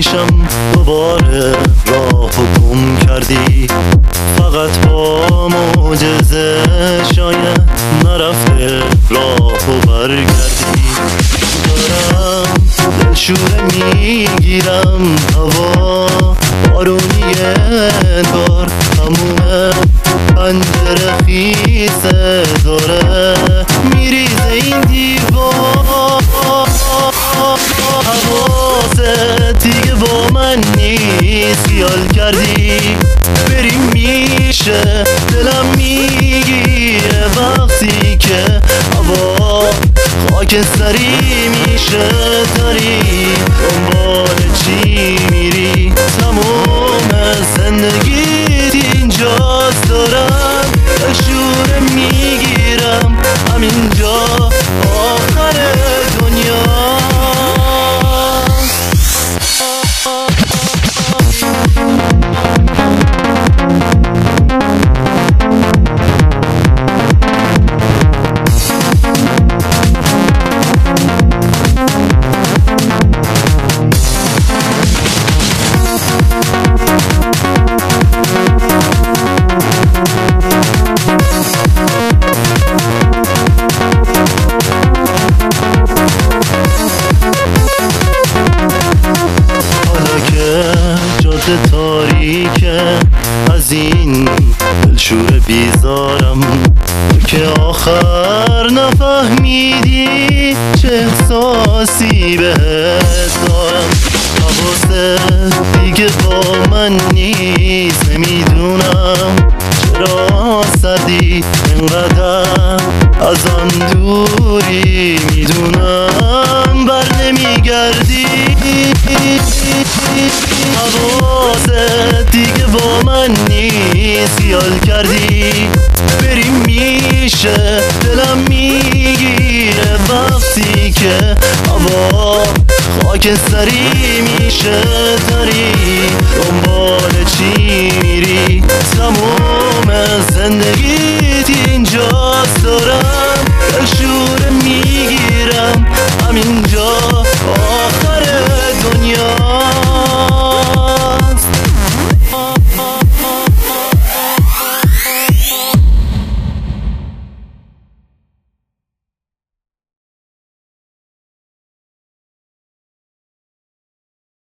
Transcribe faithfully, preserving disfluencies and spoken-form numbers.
پیشم دوباره راه گم کردی. فقط با معجزه شاید نرفته راه و برگردی. دارم دلشوره میگیرم، هوا بارونی انگار تمومه، پنجره خیسه داره میریزه این دیوار. حواست دیگه با من نیست، خیال کردی بریم میشه، دلم میگیره وقتی که هوا خاکستری میشه. داری دنبال چی میری؟ تموم زندگیت اینجاست. دارم دلشوره میگیرم، همینجا آخر دنیا. جاده تاریکه، از این دلشوره بیزارم که آخر نفهمیدی چه احساسی بهت دارم. حواست دیگه با من نیست، نمیدونم چرا سردی انقدر از آن دوری، میدونم بر نمیگردی. حواست دیگه با من نیست، خیال کردی بریم میشه، دلم میگیره وقتی که هوا خاکستری میشه. داری دنبال چی میری؟ تموم زندگیت اینجاست. دارم دلشوره میگیرم، همینجا